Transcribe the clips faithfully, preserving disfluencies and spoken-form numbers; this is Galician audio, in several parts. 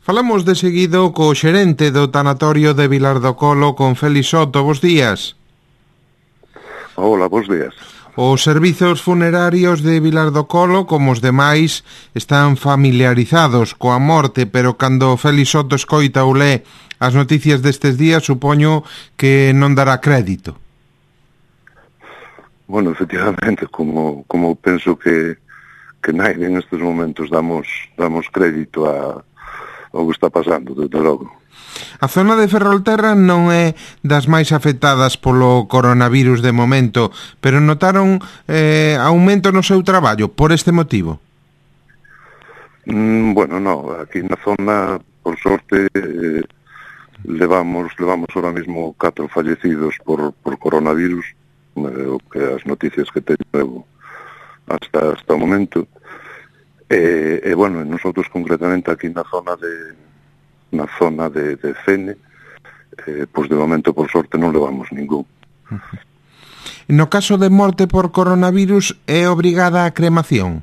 Falamos de seguido co xerente do tanatorio de Vilar do Colo, con Félix Soto. Bos días. Hola, bos días. Os servizos funerarios de Vilar do Colo, como os demais, están familiarizados coa morte, pero cando Félix Soto escoita ou lé as noticias destes días, supoño que non dará crédito. Bueno, efectivamente, como, como penso que, que naide en estes momentos damos, damos crédito a o que está pasando, desde logo. A zona de Ferrolterra non é das máis afectadas polo coronavirus de momento, pero notaron eh, aumento no seu traballo por este motivo? Mm, bueno, no, aquí na zona, por sorte, eh, levamos levamos ahora mismo catro fallecidos por, por coronavirus, eh, o que as noticias que teño hasta, hasta o momento. E, e bueno, nosotros concretamente aquí na zona de na zona de, de Fene, eh, pois de momento por sorte non levamos ningún. Uh-huh. No caso de morte por coronavirus, é obrigada a cremación?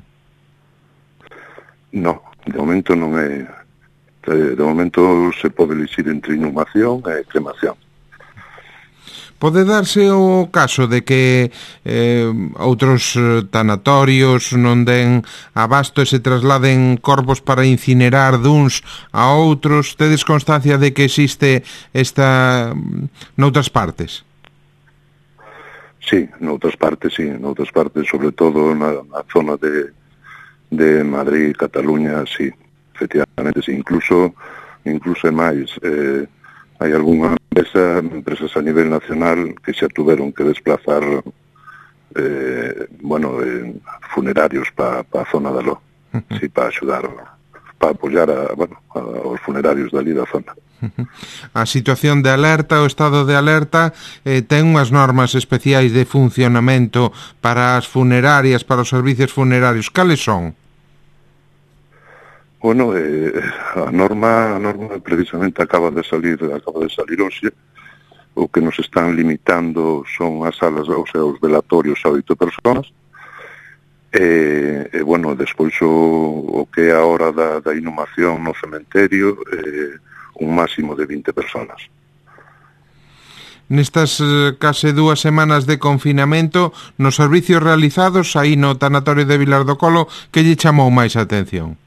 No, de momento non é. De momento se pode elixir entre inhumación e cremación. Pode darse o caso de que eh, outros tanatorios non den abasto e se trasladen corpos para incinerar duns a outros? Tedes constancia de que existe esta noutras partes? Sí, noutras partes, sí, noutras partes, sobre todo na, na zona de, de Madrid, Cataluña, sí, efectivamente, sí, incluso, incluso máis, eh, hai algunha empresa, empresas a nivel nacional que xa tuveron que desplazar eh, bueno, eh, funerarios para pa a zona da Ló, uh-huh. Sí, para axudar, para apoiar a, bueno, a, aos funerarios dali da zona. Uh-huh. A situación de alerta, o estado de alerta, eh, ten unhas normas especiais de funcionamento para as funerarias, para os servicios funerarios. Cales son? Bueno, eh, a norma a norma precisamente acaba de salir acaba de salir hoxe. O que nos están limitando son as salas, ou sea, os velatorios a oito persoas. E, e bueno, despois o, o que é a hora da, da inhumación no cementerio, eh, un máximo de vinte persoas. Nestas eh, case dúas semanas de confinamento, nos servicios realizados aí no tanatorio de Vilar do Colo, que lle chamou máis a atención?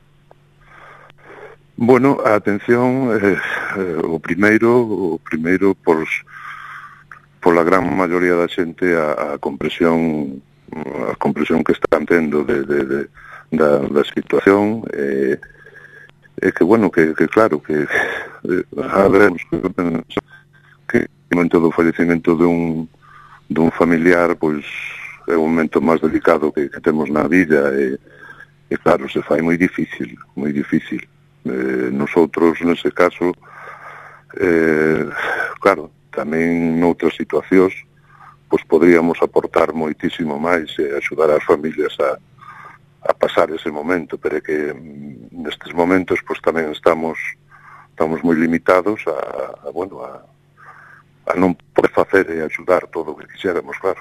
Bueno, a atención, eh, eh, o primeiro, o primeiro por, pola gran maioría da xente a, a compresión a compresión que están tendo de, de, de, da, da situación, e eh, eh, que, bueno, que, que claro, que eh, a veremos que o momento do fallecimento dun, dun familiar, pois é o momento máis delicado que, que temos na vida, e, e claro, se fai moi difícil, moi difícil. Eh, nosotros, nese caso, eh, claro, tamén noutras situacións, pois podríamos aportar moitísimo máis e axudar as familias a, a pasar ese momento, pero é que nestes momentos pois tamén estamos estamos moi limitados a, a bueno, a, a non poder facer e axudar todo o que quixéramos, claro.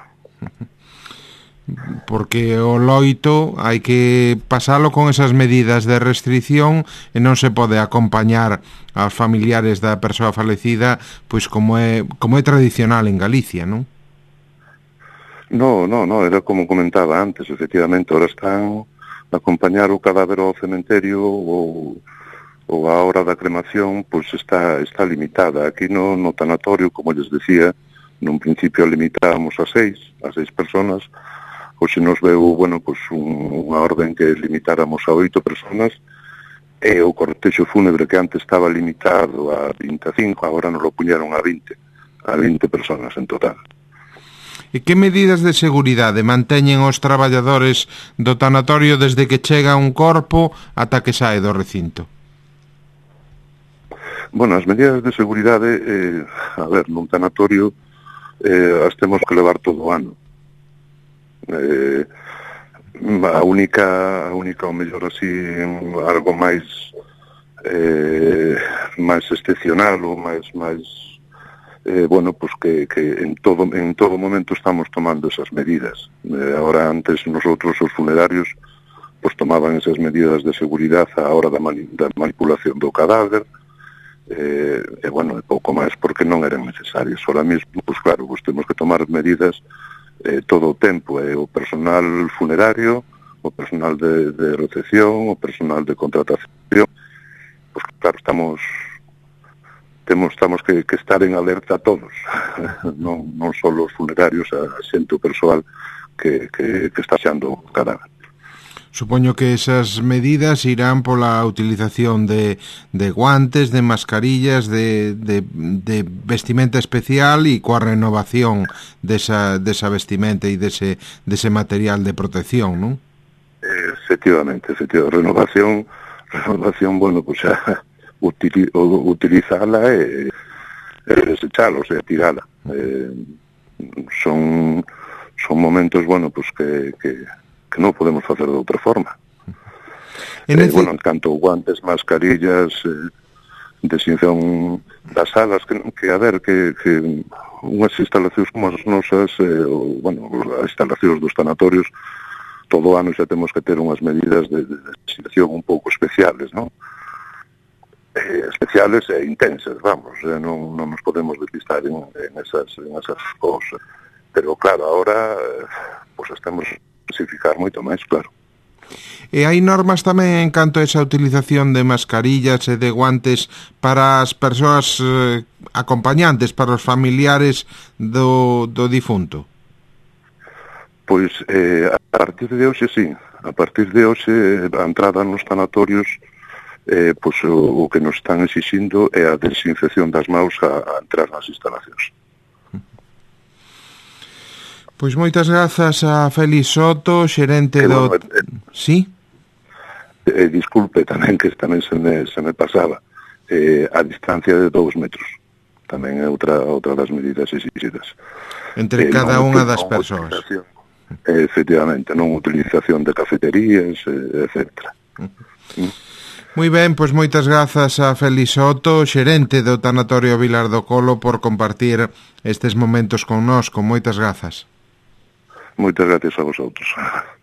Porque o loito hai que pasalo con esas medidas de restricción e non se pode acompañar aos familiares da persoa falecida, pois como é como é tradicional en Galicia, non? No, no, no, era como comentaba antes, efectivamente, ahora están a acompañar o cadáver ao cementerio ou, ou a hora da cremación, pois está está limitada. Aquí no, no tanatorio, como les decía, nun principio limitábamos a seis, a seis personas. Hoxe nos veu, bueno, pues un, unha orden que limitáramos a oito personas, e o cortexo fúnebre que antes estaba limitado a vinte e cinco, agora nos lo puñeron a vinte, a vinte personas en total. E que medidas de seguridade manteñen os traballadores do tanatorio desde que chega un corpo ata que sae do recinto? Bueno, as medidas de seguridade, eh, a ver, nun tanatorio eh, as temos que levar todo o ano. Eh, a única a única o mellor así algo máis eh, máis excepcional ou máis máis eh, bueno, pues que, que en todo en todo momento estamos tomando esas medidas. Eh, ahora antes nosotros os funerarios pois tomaban esas medidas de seguridade á hora da, mani da manipulación do cadáver, eh, e, bueno, e pouco máis porque non eran necesarias. Ahora mesmo, pois claro, pois temos que tomar medidas eh, todo o tempo, e eh, o personal funerario, o personal de, de recepción, o personal de contratación, pois claro, estamos temos estamos que, que estar en alerta a todos, non, non só os funerarios, a xente, o persoal que, que, que está xando o cadáver. Supoño que esas medidas irán pola utilización de, de guantes, de mascarillas, de, de, de vestimenta especial e coa renovación desa, desa vestimenta e dese, dese material de protección, non? Efectivamente, efectivamente. Renovación, renovación, bueno, pues xa utili, utilizala e, e desechala, o sea, tirala. Eh, son, son momentos, bueno, pues que, que, que non podemos facer de outra forma. En eh, ese... Bueno, en canto guantes, mascarillas, eh, desinfección das salas, que, que a ver, que, que unhas instalacións como as nosas, eh, o, bueno, as instalacións dos sanatorios, todo o ano xa temos que ter unhas medidas de, de desinfección un pouco especiales, non? Eh, especiales e intensas, vamos, eh, non, non nos podemos despistar en, en, esas, en esas cousas. Pero claro, ahora eh, pues estamos a especificar moito máis, claro. E hai normas tamén en canto a esa utilización de mascarillas e de guantes para as persoas eh, acompañantes, para os familiares do, do difunto? Pois eh, a partir de hoxe, sí. A partir de hoxe, a entrada nos sanatorios, eh, pois o, o que nos están exixindo é a desinfección das mãos a, a entrar nas instalacións. Pois moitas grazas a Félix Soto, xerente que, do... Bueno, eh, sí? Eh, disculpe tamén, que tamén se me, se me pasaba. Eh, a distancia de dous metros. Tamén é outra, outra das medidas exigidas. Entre eh, cada unha das persoas. Eh, efectivamente, non utilización de cafeterías, eh, etcétera. Uh-huh. Moi ben, pois moitas grazas a Félix Soto, xerente do Tanatorio Vilar do Colo, por compartir estes momentos connosco. Moitas grazas. Moitas gracias a vosotros.